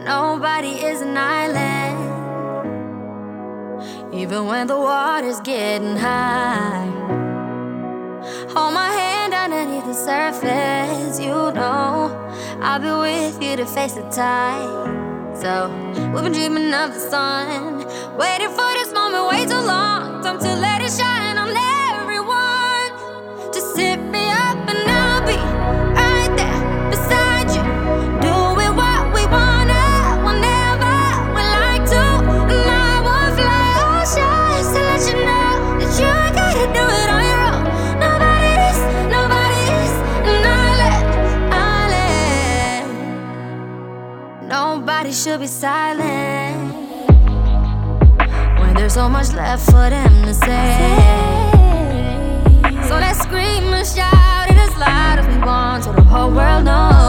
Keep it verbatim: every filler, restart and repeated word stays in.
Nobody is an island, even when the water's getting high. Hold my hand underneath the surface, you know I'll be with you to face the tide. So we've been dreaming of the sun, waiting for this moment way too long. Time to let it shine on everyone. Just hit me up and I'll be right there beside you, doing what we wanna, whenever we like to. And I won't fly oceans to let you know that you ain't gotta do it on your own. Nobody's, nobody's an island, island. Nobody should be silent when there's so much left for them to say. So let's scream and shout it as loud as we want, so the whole world knows.